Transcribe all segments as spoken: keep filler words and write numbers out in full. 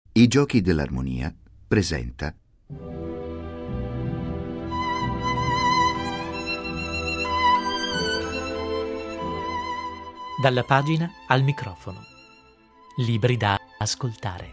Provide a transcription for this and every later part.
I Giochi dell'Armonia presenta Dalla pagina al microfono. Libri da ascoltare.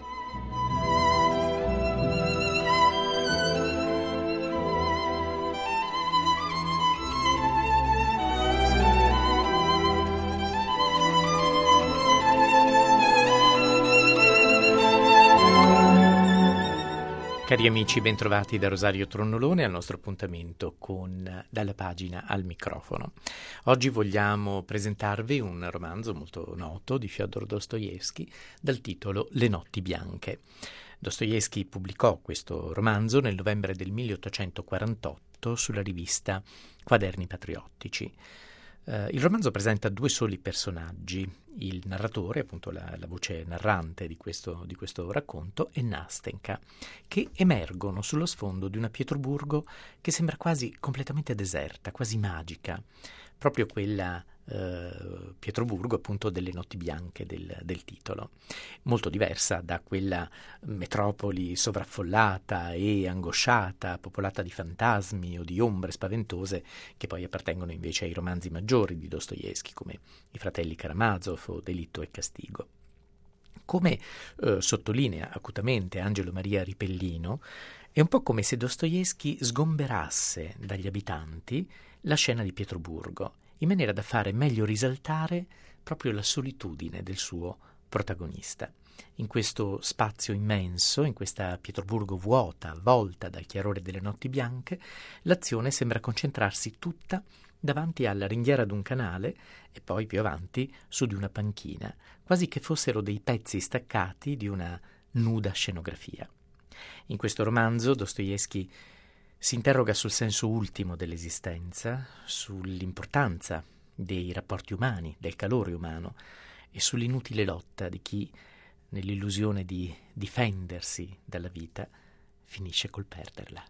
Cari amici, bentrovati da Rosario Tronnolone al nostro appuntamento con Dalla pagina al microfono. Oggi vogliamo presentarvi un romanzo molto noto di Fyodor Dostoevskij dal titolo Le notti bianche. Dostoevskij pubblicò questo romanzo nel novembre del milleottocentoquarantotto sulla rivista Quaderni Patriottici. Uh, il romanzo presenta due soli personaggi, il narratore, appunto la, la voce narrante di questo, di questo racconto, e Nastenka, che emergono sullo sfondo di una Pietroburgo che sembra quasi completamente deserta, quasi magica, proprio quella uh, Pietroburgo appunto delle notti bianche del, del titolo, molto diversa da quella metropoli sovraffollata e angosciata, popolata di fantasmi o di ombre spaventose che poi appartengono invece ai romanzi maggiori di Dostoevskij come I fratelli Karamazov o Delitto e castigo. Come eh, sottolinea acutamente Angelo Maria Ripellino, è un po' come se Dostoevskij sgomberasse dagli abitanti la scena di Pietroburgo, in maniera da fare meglio risaltare proprio la solitudine del suo protagonista. In questo spazio immenso, in questa Pietroburgo vuota, avvolta dal chiarore delle notti bianche, l'azione sembra concentrarsi tutta davanti alla ringhiera d'un canale e poi più avanti su di una panchina, quasi che fossero dei pezzi staccati di una nuda scenografia. In questo romanzo Dostoevskij si interroga sul senso ultimo dell'esistenza, sull'importanza dei rapporti umani, del calore umano e sull'inutile lotta di chi, nell'illusione di difendersi dalla vita, finisce col perderla.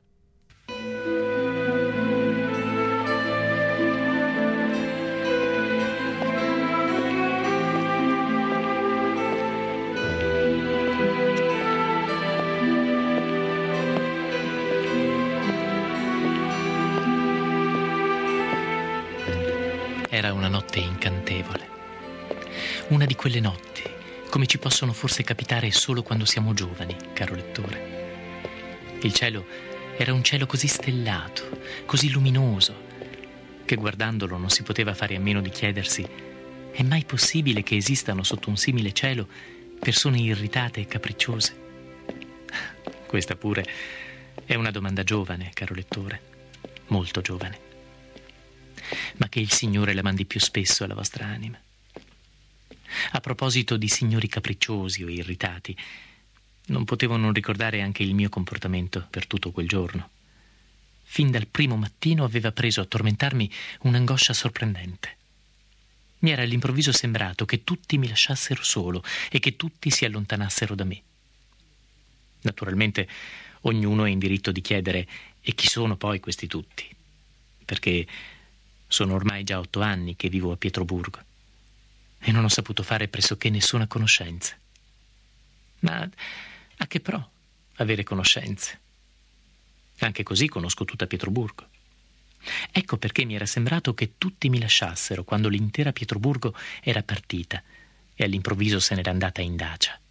Era una notte incantevole, una di quelle notti come ci possono forse capitare solo quando siamo giovani, caro lettore. Il cielo era un cielo così stellato, così luminoso, che guardandolo non si poteva fare a meno di chiedersi: è mai possibile che esistano sotto un simile cielo persone irritate e capricciose? Questa pure è una domanda giovane, caro lettore, molto giovane. Ma che il Signore la mandi più spesso alla vostra anima. A proposito di signori capricciosi o irritati, non potevo non ricordare anche il mio comportamento per tutto quel giorno. Fin dal primo mattino aveva preso a tormentarmi un'angoscia sorprendente. Mi era all'improvviso sembrato che tutti mi lasciassero solo e che tutti si allontanassero da me. Naturalmente ognuno è in diritto di chiedere: e chi sono poi questi tutti? Perché sono ormai già otto anni che vivo a Pietroburgo e non ho saputo fare pressoché nessuna conoscenza. Ma a che pro avere conoscenze? Anche così conosco tutta Pietroburgo. Ecco perché mi era sembrato che tutti mi lasciassero quando l'intera Pietroburgo era partita e all'improvviso se n'era andata in Dacia.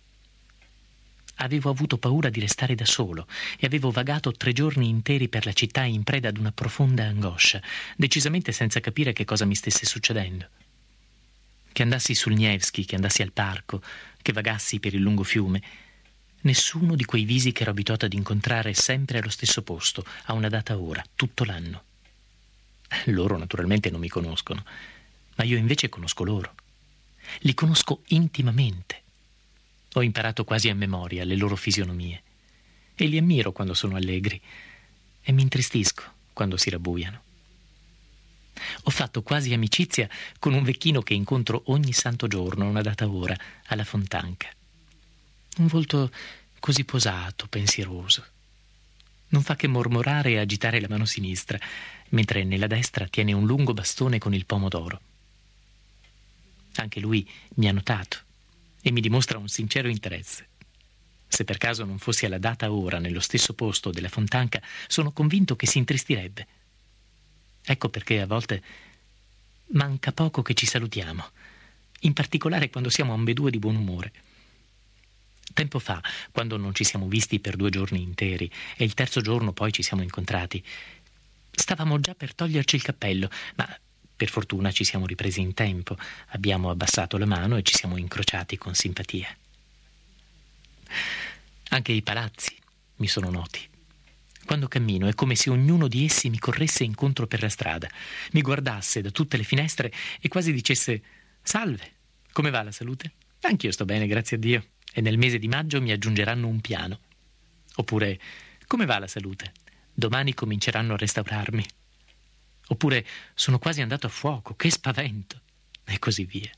Avevo avuto paura di restare da solo e avevo vagato tre giorni interi per la città in preda ad una profonda angoscia, decisamente senza capire che cosa mi stesse succedendo. Che andassi sul Nevsky, che andassi al parco, che vagassi per il lungo fiume, nessuno di quei visi che ero abituato ad incontrare sempre allo stesso posto, a una data ora, tutto l'anno. Loro naturalmente non mi conoscono, ma io invece conosco loro. Li conosco intimamente. Ho imparato quasi a memoria le loro fisionomie e li ammiro quando sono allegri e mi intristisco quando si rabbuiano. Ho fatto quasi amicizia con un vecchino che incontro ogni santo giorno a una data ora alla Fontanca. Un volto così posato, pensieroso. Non fa che mormorare e agitare la mano sinistra, mentre nella destra tiene un lungo bastone con il pomo d'oro. Anche lui mi ha notato e mi dimostra un sincero interesse. se per caso non fossi alla data ora nello stesso posto della Fontanca, sono convinto che si intristirebbe. Ecco perché a volte manca poco che ci salutiamo, in particolare quando siamo ambedue di buon umore. Tempo fa, quando non ci siamo visti per due giorni interi e il terzo giorno poi ci siamo incontrati, stavamo già per toglierci il cappello, ma per fortuna ci siamo ripresi in tempo, abbiamo abbassato la mano e ci siamo incrociati con simpatia. Anche i palazzi mi sono noti. Quando cammino è come se ognuno di essi mi corresse incontro per la strada, mi guardasse da tutte le finestre e quasi dicesse: «Salve, come va la salute? Anch'io sto bene, grazie a Dio, e nel mese di maggio mi aggiungeranno un piano». Oppure: «Come va la salute? Domani cominceranno a restaurarmi». Oppure: «Sono quasi andato a fuoco, che spavento!» E così via.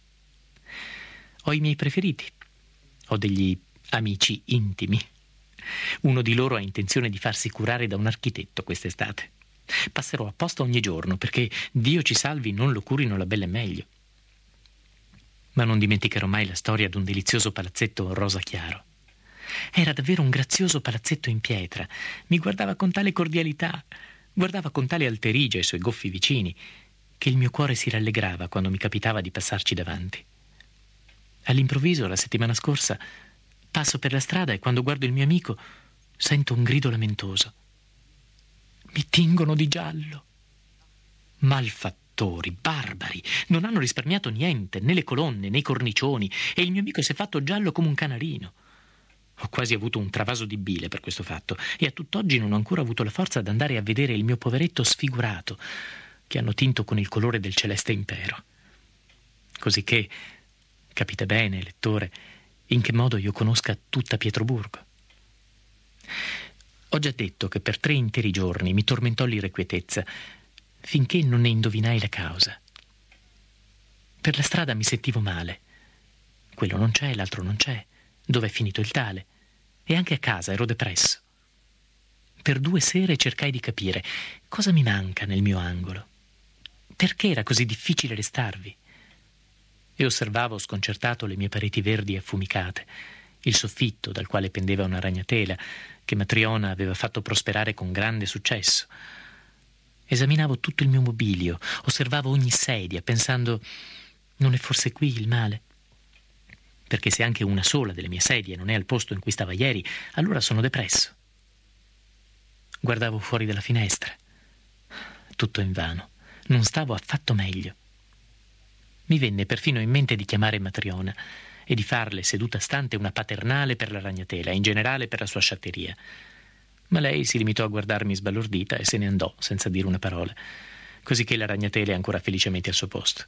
Ho i miei preferiti. Ho degli amici intimi. Uno di loro ha intenzione di farsi curare da un architetto quest'estate. Passerò apposta ogni giorno perché, Dio ci salvi, non lo curino la bella e meglio. Ma non dimenticherò mai la storia d'un delizioso palazzetto rosa chiaro. Era davvero un grazioso palazzetto in pietra. Mi guardava con tale cordialità, guardava con tale alterigia i suoi goffi vicini, che il mio cuore si rallegrava quando mi capitava di passarci davanti. All'improvviso, la settimana scorsa, passo per la strada e quando guardo il mio amico sento un grido lamentoso. Mi tingono di giallo. Malfattori, barbari, non hanno risparmiato niente, né le colonne, né i cornicioni, e il mio amico si è fatto giallo come un canarino. Ho quasi avuto un travaso di bile per questo fatto e a tutt'oggi non ho ancora avuto la forza d'andare a vedere il mio poveretto sfigurato, che hanno tinto con il colore del celeste impero. Cosicché capite bene, lettore, in che modo io conosca tutta Pietroburgo. Ho già detto che per tre interi giorni mi tormentò l'irrequietezza, finché non ne indovinai la causa. Per la strada mi sentivo male. Quello non c'è, l'altro non c'è. Dov'è finito il tale? E anche a casa ero depresso. Per due sere cercai di capire cosa mi manca nel mio angolo. Perché era così difficile restarvi? E osservavo sconcertato le mie pareti verdi e affumicate, il soffitto dal quale pendeva una ragnatela che Matriona aveva fatto prosperare con grande successo. Esaminavo tutto il mio mobilio, osservavo ogni sedia, pensando: non è forse qui il male? Perché se anche una sola delle mie sedie non è al posto in cui stava ieri, allora sono depresso. Guardavo fuori dalla finestra. Tutto invano. Non stavo affatto meglio. Mi venne perfino in mente di chiamare Matriona e di farle, seduta stante, una paternale per la ragnatela e in generale per la sua sciatteria. Ma lei si limitò a guardarmi sbalordita e se ne andò senza dire una parola, cosicché la ragnatela è ancora felicemente al suo posto.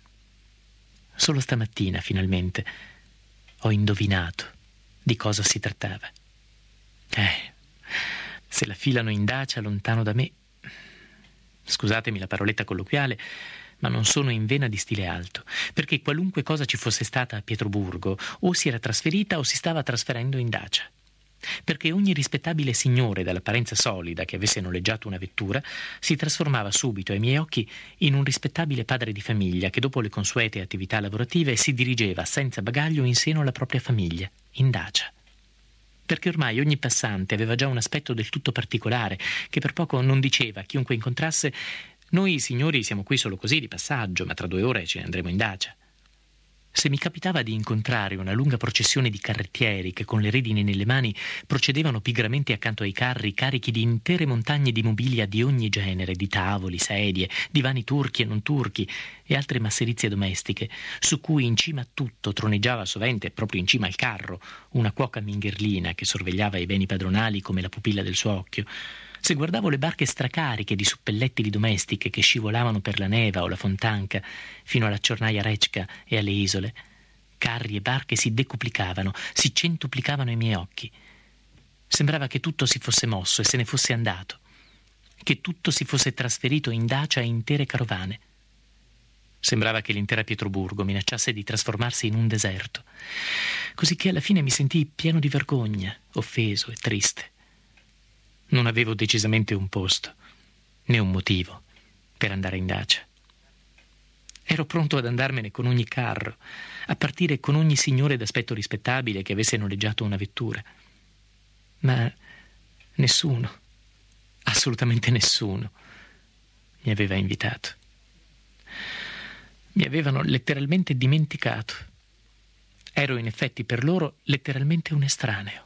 Solo stamattina, finalmente, ho indovinato di cosa si trattava. Eh, se la filano in dacia lontano da me... Scusatemi la paroletta colloquiale, ma non sono in vena di stile alto, perché qualunque cosa ci fosse stata a Pietroburgo o si era trasferita o si stava trasferendo in Dacia. Perché ogni rispettabile signore dall'apparenza solida che avesse noleggiato una vettura si trasformava subito ai miei occhi in un rispettabile padre di famiglia che dopo le consuete attività lavorative si dirigeva senza bagaglio in seno alla propria famiglia, in Dacia. Perché ormai ogni passante aveva già un aspetto del tutto particolare che per poco non diceva a chiunque incontrasse: «Noi signori siamo qui solo così di passaggio, ma tra due ore ce ne andremo in Dacia». Se mi capitava di incontrare una lunga processione di carrettieri che con le redini nelle mani procedevano pigramente accanto ai carri carichi di intere montagne di mobilia di ogni genere, di tavoli, sedie, divani turchi e non turchi e altre masserizie domestiche, su cui in cima a tutto troneggiava sovente, proprio in cima al carro, una cuoca mingherlina che sorvegliava i beni padronali come la pupilla del suo occhio, se guardavo le barche stracariche di suppellettili domestiche che scivolavano per la Neva o la Fontanca fino alla Ciornaia Rečka e alle isole, carri e barche si decuplicavano, si centuplicavano ai miei occhi. Sembrava che tutto si fosse mosso e se ne fosse andato, che tutto si fosse trasferito in Dacia a intere carovane. Sembrava che l'intera Pietroburgo minacciasse di trasformarsi in un deserto, cosicché alla fine mi sentii pieno di vergogna, offeso e triste. Non avevo decisamente un posto, né un motivo per andare in Dacia. Ero pronto ad andarmene con ogni carro, a partire con ogni signore d'aspetto rispettabile che avesse noleggiato una vettura. Ma nessuno, assolutamente nessuno, mi aveva invitato. Mi avevano letteralmente dimenticato. Ero in effetti per loro letteralmente un estraneo.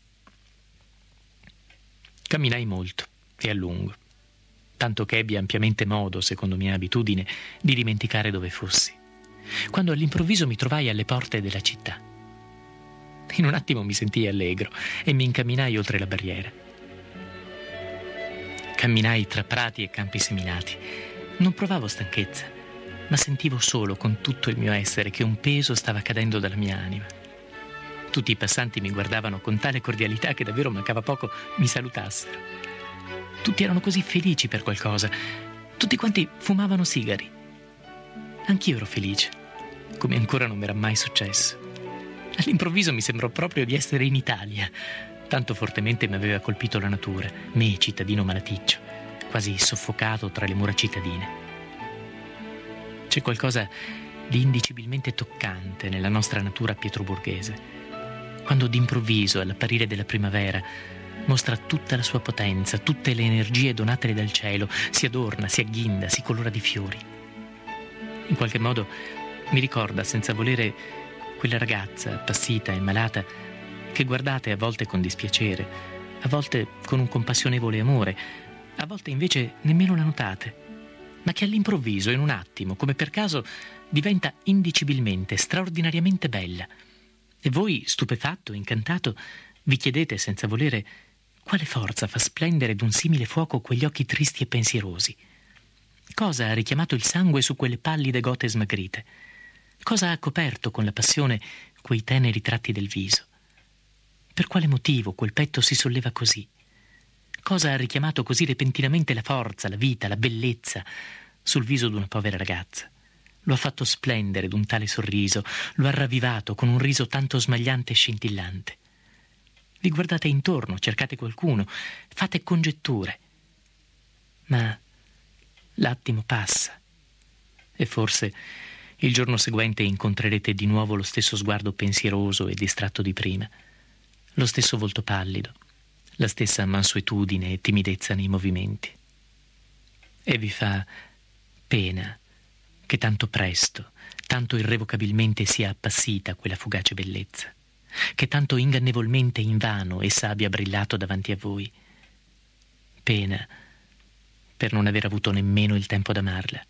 Camminai molto e a lungo, tanto che ebbi ampiamente modo, secondo mia abitudine, di dimenticare dove fossi, quando all'improvviso mi trovai alle porte della città. In un attimo mi sentii allegro e mi incamminai oltre la barriera. Camminai tra prati e campi seminati. Non provavo stanchezza, ma sentivo solo con tutto il mio essere che un peso stava cadendo dalla mia anima. Tutti i passanti mi guardavano con tale cordialità che davvero mancava poco mi salutassero. Tutti erano così felici per qualcosa. Tutti quanti fumavano sigari. Anch'io ero felice, come ancora non mi era mai successo. All'improvviso mi sembrò proprio di essere in Italia. Tanto fortemente mi aveva colpito la natura, me, cittadino malaticcio, quasi soffocato tra le mura cittadine. C'è qualcosa di indicibilmente toccante nella nostra natura pietroburghese, quando d'improvviso, all'apparire della primavera, mostra tutta la sua potenza, tutte le energie donatele dal cielo, si adorna, si agghinda, si colora di fiori. In qualche modo mi ricorda, senza volere, quella ragazza appassita e malata che guardate a volte con dispiacere, a volte con un compassionevole amore, a volte invece nemmeno la notate, ma che all'improvviso, in un attimo, come per caso, diventa indicibilmente, straordinariamente bella. E voi, stupefatto, incantato, vi chiedete senza volere quale forza fa splendere d'un simile fuoco quegli occhi tristi e pensierosi. Cosa ha richiamato il sangue su quelle pallide gote smagrite? Cosa ha coperto con la passione quei teneri tratti del viso? Per quale motivo quel petto si solleva così? Cosa ha richiamato così repentinamente la forza, la vita, la bellezza sul viso d'una povera ragazza? Lo ha fatto splendere d'un tale sorriso, lo ha ravvivato con un riso tanto smagliante e scintillante. Vi guardate intorno, cercate qualcuno, fate congetture. Ma l'attimo passa e forse il giorno seguente incontrerete di nuovo lo stesso sguardo pensieroso e distratto di prima, lo stesso volto pallido, la stessa mansuetudine e timidezza nei movimenti. E vi fa pena che tanto presto, tanto irrevocabilmente sia appassita quella fugace bellezza, che tanto ingannevolmente invano essa abbia brillato davanti a voi. Pena per non aver avuto nemmeno il tempo d'amarla.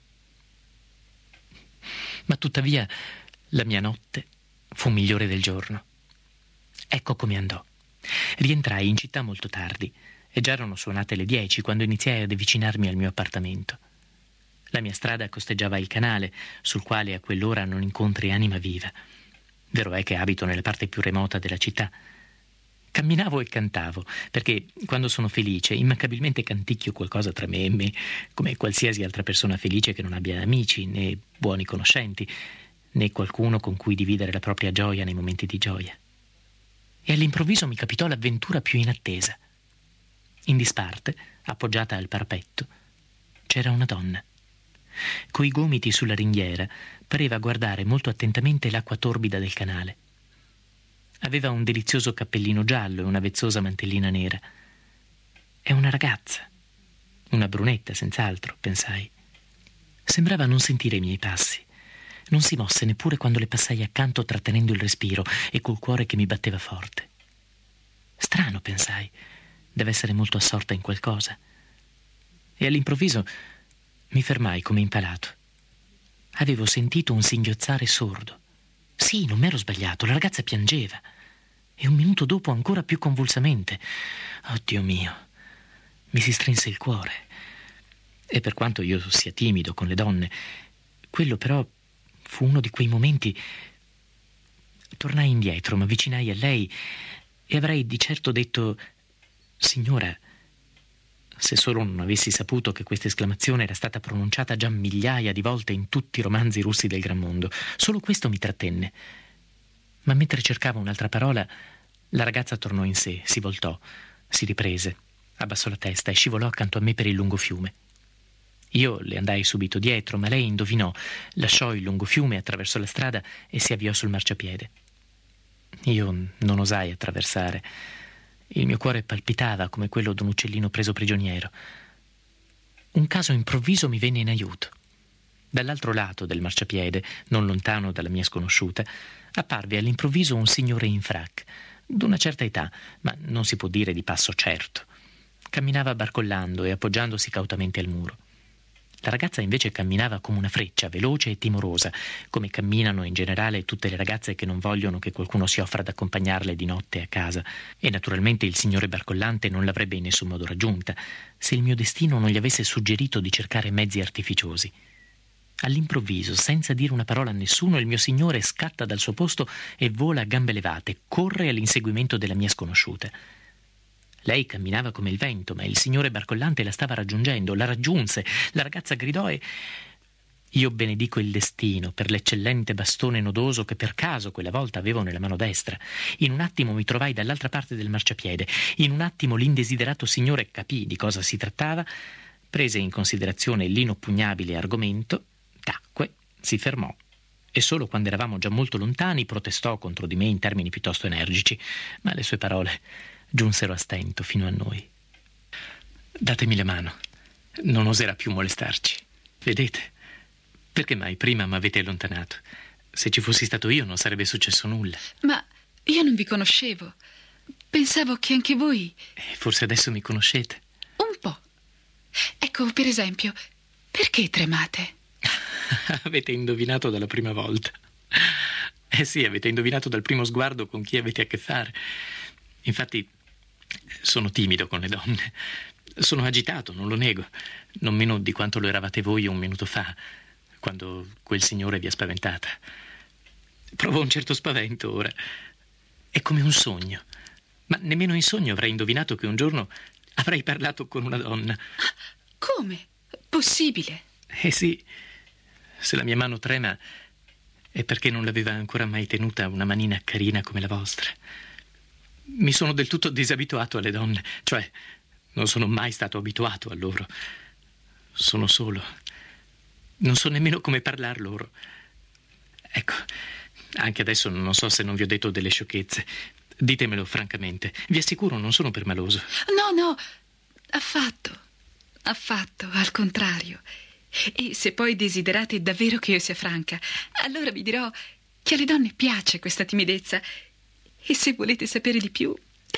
Ma tuttavia la mia notte fu migliore del giorno. Ecco come andò. Rientrai in città molto tardi e già erano suonate le dieci quando iniziai ad avvicinarmi al mio appartamento. La mia strada costeggiava il canale, sul quale a quell'ora non incontri anima viva. Vero è che abito nella parte più remota della città. Camminavo e cantavo, perché quando sono felice immancabilmente canticchio qualcosa tra me e me, come qualsiasi altra persona felice che non abbia amici, né buoni conoscenti, né qualcuno con cui dividere la propria gioia nei momenti di gioia. E all'improvviso mi capitò l'avventura più inattesa. In disparte, appoggiata al parapetto, c'era una donna. Coi gomiti sulla ringhiera pareva guardare molto attentamente l'acqua torbida del canale. Aveva un delizioso cappellino giallo e una vezzosa mantellina nera. È una ragazza, una brunetta senz'altro, pensai. Sembrava non sentire i miei passi. Non si mosse neppure quando le passai accanto trattenendo il respiro e col cuore che mi batteva forte. Strano, pensai, deve essere molto assorta in qualcosa. E all'improvviso mi fermai come impalato. Avevo sentito un singhiozzare sordo. Sì, non m'ero sbagliato, la ragazza piangeva. E un minuto dopo ancora più convulsamente. Oh Dio mio, mi si strinse il cuore. E per quanto io sia timido con le donne, quello però fu uno di quei momenti. Tornai indietro, mi avvicinai a lei e avrei di certo detto: signora, se solo non avessi saputo che questa esclamazione era stata pronunciata già migliaia di volte in tutti i romanzi russi del gran mondo. Solo questo mi trattenne. Ma mentre cercavo un'altra parola, la ragazza tornò in sé, si voltò, si riprese, abbassò la testa e scivolò accanto a me per il lungo fiume. Io le andai subito dietro, ma lei indovinò, lasciò il lungo fiume attraverso la strada e si avviò sul marciapiede. Io non osai attraversare. Il mio cuore palpitava come quello d'un uccellino preso prigioniero. Un caso improvviso mi venne in aiuto. Dall'altro lato del marciapiede, non lontano dalla mia sconosciuta, apparve all'improvviso un signore in frac, d'una certa età, ma non si può dire di passo certo. Camminava barcollando e appoggiandosi cautamente al muro. La ragazza invece camminava come una freccia, veloce e timorosa, come camminano in generale tutte le ragazze che non vogliono che qualcuno si offra ad accompagnarle di notte a casa. E naturalmente il signore barcollante non l'avrebbe in nessun modo raggiunta, se il mio destino non gli avesse suggerito di cercare mezzi artificiosi. All'improvviso, senza dire una parola a nessuno, il mio signore scatta dal suo posto e vola a gambe levate, corre all'inseguimento della mia sconosciuta. Lei camminava come il vento, ma il signore barcollante la stava raggiungendo, la raggiunse, la ragazza gridò e... Io benedico il destino per l'eccellente bastone nodoso che per caso quella volta avevo nella mano destra. In un attimo mi trovai dall'altra parte del marciapiede. In un attimo l'indesiderato signore capì di cosa si trattava, prese in considerazione l'inoppugnabile argomento, tacque, si fermò e solo quando eravamo già molto lontani protestò contro di me in termini piuttosto energici, ma le sue parole giunsero a stento fino a noi. Datemi la mano, non oserà più molestarci. Vedete? Perché mai prima m'avete allontanato? Se ci fossi stato io non sarebbe successo nulla. Ma io non vi conoscevo. Pensavo che anche voi... Eh, forse adesso mi conoscete. Un po'. Ecco, per esempio, perché tremate? Avete indovinato dalla prima volta. Eh sì, avete indovinato dal primo sguardo con chi avete a che fare. Infatti, sono timido con le donne. Sono agitato, non lo nego. Non meno di quanto lo eravate voi un minuto fa, quando quel signore vi ha spaventata. Provo un certo spavento ora. È come un sogno. Ma nemmeno in sogno avrei indovinato che un giorno avrei parlato con una donna. Come? Possibile? Eh sì, se la mia mano trema è perché non l'aveva ancora mai tenuta una manina carina come la vostra. Mi sono del tutto disabituato alle donne, cioè non sono mai stato abituato a loro. Sono solo. Non so nemmeno come parlar loro. Ecco, anche adesso non so se non vi ho detto delle sciocchezze. Ditemelo francamente. Vi assicuro, non sono permaloso. No, no, affatto. Affatto, al contrario. E se poi desiderate davvero che io sia franca, allora vi dirò che alle donne piace questa timidezza. E se volete sapere di più,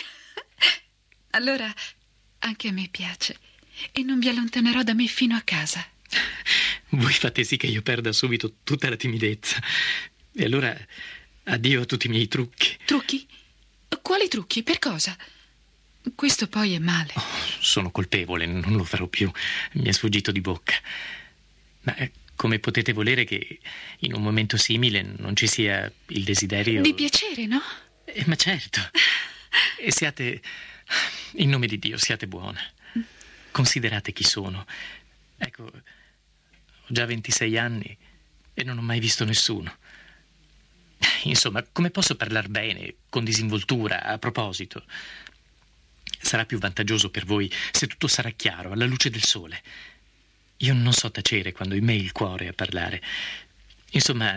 allora anche a me piace. E non vi allontanerò da me fino a casa. Voi fate sì che io perda subito tutta la timidezza. E allora addio a tutti i miei trucchi. Trucchi? Quali trucchi? Per cosa? Questo poi è male. Oh, sono colpevole, non lo farò più. Mi è sfuggito di bocca. Ma eh, come potete volere che in un momento simile non ci sia il desiderio... Di piacere, no? Eh, ma certo. E siate... In nome di Dio, siate buona. Considerate chi sono. Ecco, ho già ventisei anni e non ho mai visto nessuno. Insomma, come posso parlar bene, con disinvoltura, a proposito? Sarà più vantaggioso per voi se tutto sarà chiaro, alla luce del sole. Io non so tacere quando in me il cuore a parlare. Insomma,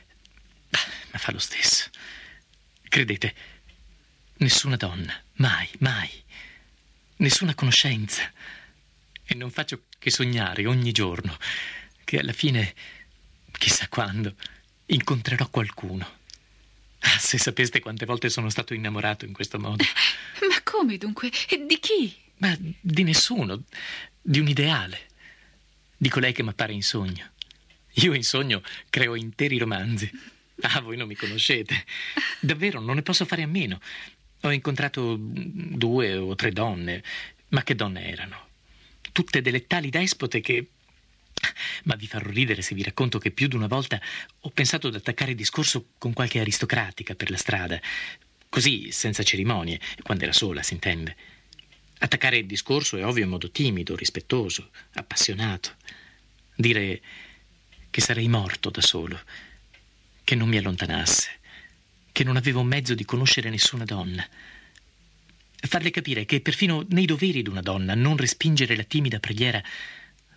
ma fa lo stesso. Credete, nessuna donna, mai, mai, nessuna conoscenza. E non faccio che sognare ogni giorno che alla fine, chissà quando, incontrerò qualcuno. Ah, se sapeste quante volte sono stato innamorato in questo modo. Ma come dunque? Di chi? Ma di nessuno, di un ideale, di colei che m'appare in sogno. Io in sogno creo interi romanzi. Ah, voi non mi conoscete. Davvero, non ne posso fare a meno. Ho incontrato due o tre donne, ma che donne erano? Tutte delle tali despote che... Ma vi farò ridere se vi racconto che più di una volta ho pensato ad attaccare il discorso con qualche aristocratica per la strada, così, senza cerimonie, quando era sola, si intende. Attaccare il discorso è ovvio in modo timido, rispettoso, appassionato. Dire che sarei morto da solo, che non mi allontanasse, che non avevo mezzo di conoscere nessuna donna. Farle capire che perfino nei doveri d'una donna non respingere la timida preghiera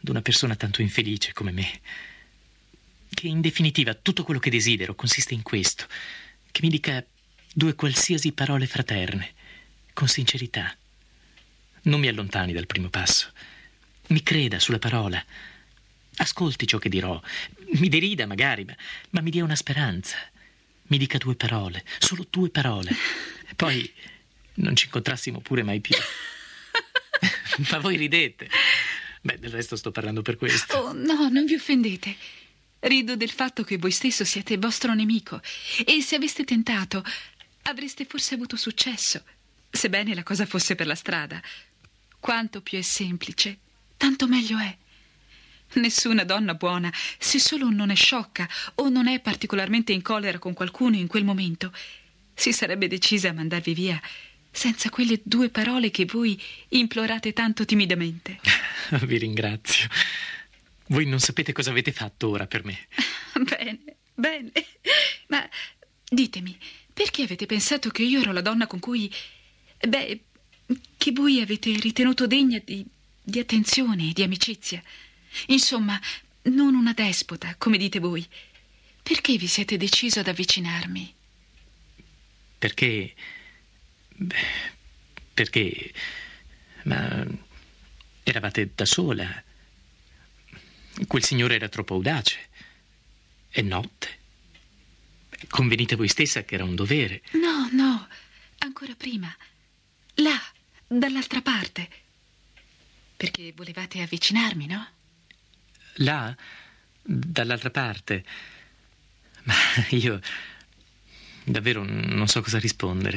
ad una persona tanto infelice come me. Che in definitiva tutto quello che desidero consiste in questo: che mi dica due qualsiasi parole fraterne, con sincerità. Non mi allontani dal primo passo. Mi creda sulla parola. Ascolti ciò che dirò. Mi derida magari, ma, ma mi dia una speranza. Mi dica due parole, solo due parole. Poi non ci incontrassimo pure mai più. Ma voi ridete. Beh, del resto sto parlando per questo. Oh, no, non vi offendete. Rido del fatto che voi stesso siete vostro nemico e se aveste tentato avreste forse avuto successo, sebbene la cosa fosse per la strada. Quanto più è semplice, tanto meglio è. Nessuna donna buona, se solo non è sciocca o non è particolarmente in collera con qualcuno in quel momento, si sarebbe decisa a mandarvi via senza quelle due parole che voi implorate tanto timidamente. Vi ringrazio. Voi non sapete cosa avete fatto ora per me. Bene, bene. Ma ditemi, perché avete pensato che io ero la donna con cui... Beh, che voi avete ritenuto degna di, di attenzione e di amicizia? Insomma, non una despota, come dite voi. Perché vi siete deciso ad avvicinarmi? Perché... Beh, perché... Ma... eravate da sola. Quel signore era troppo audace. È notte. Convenite voi stessa che era un dovere. No, no, ancora prima. Là, dall'altra parte. Perché volevate avvicinarmi, no? Là, dall'altra parte. Ma io davvero non so cosa rispondere.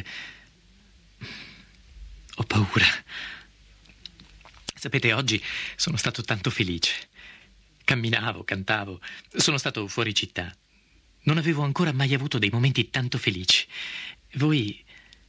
Ho paura. Sapete, oggi sono stato tanto felice. Camminavo, cantavo, sono stato fuori città. Non avevo ancora mai avuto dei momenti tanto felici. Voi...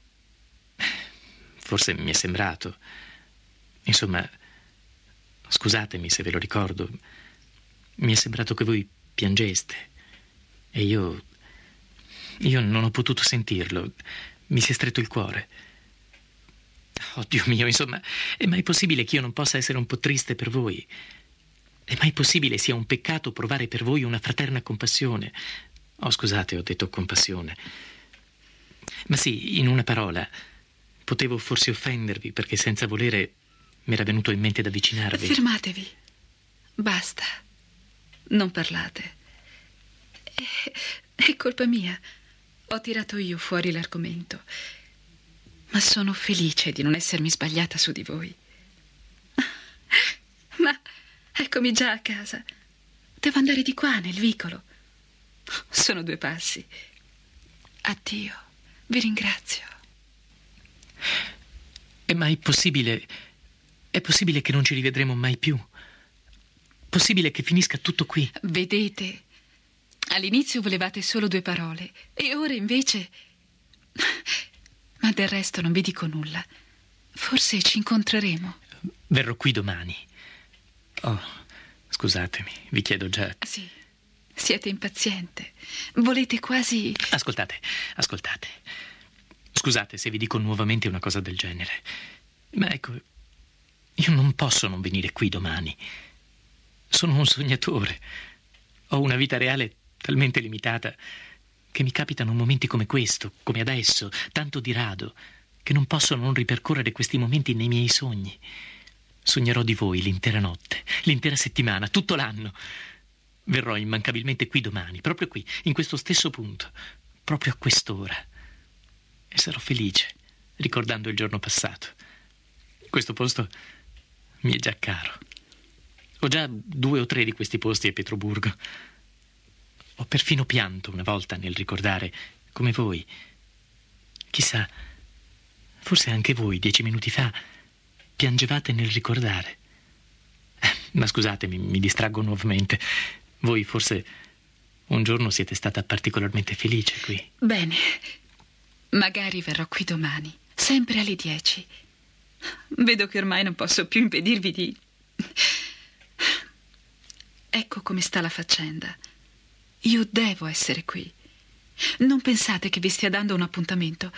forse mi è sembrato. Insomma, scusatemi se ve lo ricordo. Mi è sembrato che voi piangeste. E io... io non ho potuto sentirlo. Mi si è stretto il cuore. Oh, Dio mio, insomma, è mai possibile che io non possa essere un po' triste per voi? È mai possibile sia un peccato provare per voi una fraterna compassione? Oh, scusate, ho detto compassione. Ma sì, in una parola, potevo forse offendervi perché senza volere mi era venuto in mente d'avvicinarvi. Fermatevi. Basta. Non parlate. È, è colpa mia. Ho tirato io fuori l'argomento. Ma sono felice di non essermi sbagliata su di voi. Ma eccomi già a casa. Devo andare di qua, nel vicolo. Sono due passi. Addio. Vi ringrazio. È mai possibile... è possibile che non ci rivedremo mai più? Possibile che finisca tutto qui? Vedete, all'inizio volevate solo due parole e ora invece... Ma del resto non vi dico nulla. Forse ci incontreremo. Verrò qui domani. Oh, scusatemi, vi chiedo già... Sì, siete impaziente. Volete quasi... Ascoltate, ascoltate. Scusate se vi dico nuovamente una cosa del genere. Ma ecco, io non posso non venire qui domani. Sono un sognatore. Ho una vita reale talmente limitata che mi capitano momenti come questo, come adesso, tanto di rado, che non posso non ripercorrere questi momenti nei miei sogni. Sognerò di voi l'intera notte, l'intera settimana, tutto l'anno. Verrò immancabilmente qui domani, proprio qui, in questo stesso punto, proprio a quest'ora. E sarò felice, ricordando il giorno passato. Questo posto mi è già caro. Ho già due o tre di questi posti a Pietroburgo. Ho perfino pianto una volta nel ricordare, come voi. Chissà, forse anche voi, dieci minuti fa, piangevate nel ricordare. Eh, ma scusatemi, mi distraggo nuovamente. Voi forse un giorno siete stata particolarmente felice qui. Bene, magari verrò qui domani, sempre alle dieci. Vedo che ormai non posso più impedirvi di... Ecco come sta la faccenda. Io devo essere qui. Non pensate che vi stia dando un appuntamento.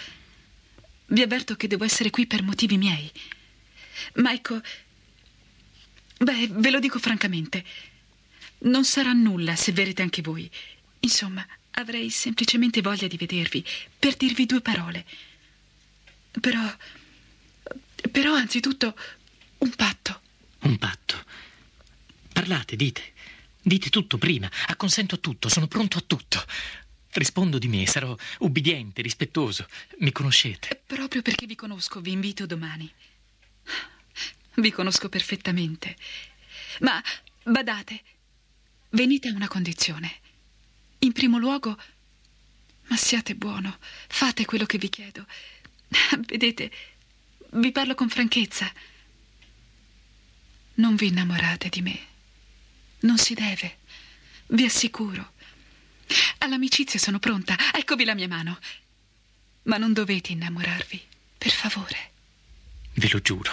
Vi avverto che devo essere qui per motivi miei. Ma ecco, Beh, ve lo dico francamente. Non sarà nulla se verrete anche voi. Insomma, avrei semplicemente voglia di vedervi per dirvi due parole. Però... Però, anzitutto, un patto. Un patto? Parlate, dite. Dite tutto prima. Acconsento a tutto, sono pronto a tutto. Rispondo di me, sarò ubbidiente, rispettoso. Mi conoscete. Proprio perché vi conosco, vi invito domani. Vi conosco perfettamente. Ma, badate, venite a una condizione. In primo luogo, ma siate buono, fate quello che vi chiedo. Vedete, vi parlo con franchezza. Non vi innamorate di me. Non si deve, vi assicuro. All'amicizia sono pronta, eccovi la mia mano. Ma non dovete innamorarvi, per favore. Ve lo giuro.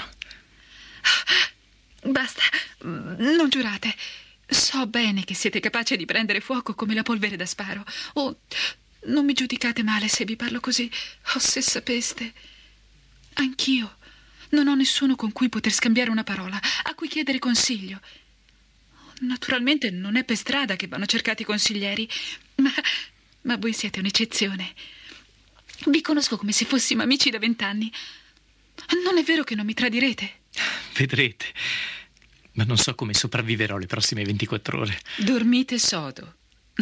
Basta, non giurate. So bene che siete capace di prendere fuoco come la polvere da sparo. Oh, non mi giudicate male se vi parlo così. Oh, se sapeste. Anch'io non ho nessuno con cui poter scambiare una parola, a cui chiedere consiglio. Naturalmente non è per strada che vanno cercati consiglieri, ma, ma voi siete un'eccezione. Vi conosco come se fossimo amici da vent'anni. Non è vero che non mi tradirete? Vedrete. Ma non so come sopravviverò le prossime ventiquattro ore. Dormite sodo.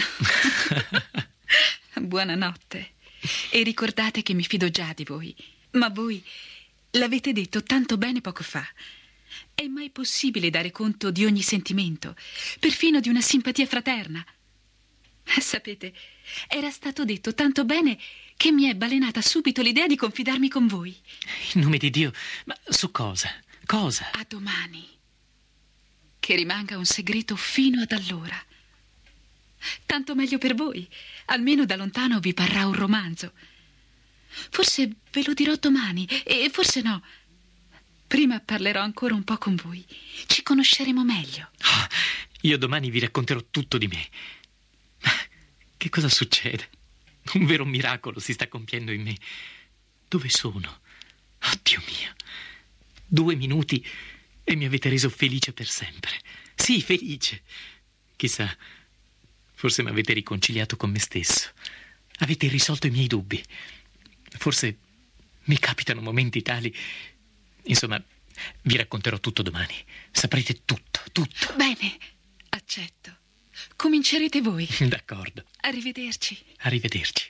Buonanotte. E ricordate che mi fido già di voi. Ma voi l'avete detto tanto bene poco fa. È mai possibile dare conto di ogni sentimento, perfino di una simpatia fraterna? Sapete, era stato detto tanto bene che mi è balenata subito l'idea di confidarmi con voi. In nome di Dio, ma su cosa? Cosa? A domani. Che rimanga un segreto fino ad allora. Tanto meglio per voi. Almeno da lontano vi parrà un romanzo. Forse ve lo dirò domani, e forse no. Prima parlerò ancora un po' con voi. Ci conosceremo meglio. Oh, io domani vi racconterò tutto di me. Ma che cosa succede? Un vero miracolo si sta compiendo in me. Dove sono? Oh, Dio mio. Due minuti e mi avete reso felice per sempre. Sì, felice. Chissà, forse mi avete riconciliato con me stesso. Avete risolto i miei dubbi. Forse mi capitano momenti tali. Insomma, vi racconterò tutto domani. Saprete tutto, tutto. Bene, accetto. Comincerete voi. D'accordo. Arrivederci. Arrivederci.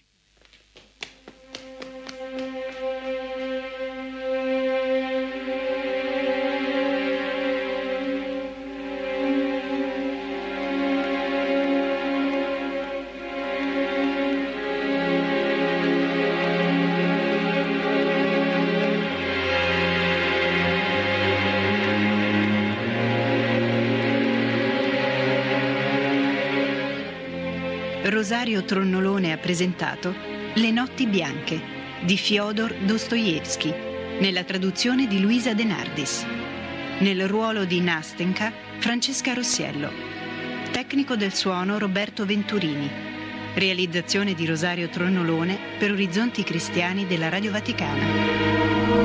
Rosario Tronnolone ha presentato Le notti bianche di Fyodor Dostoevskij, nella traduzione di Luisa De Nardis. Nel ruolo di Nastenka Francesca Rossiello. Tecnico del suono Roberto Venturini. Realizzazione di Rosario Tronnolone per Orizzonti Cristiani della Radio Vaticana.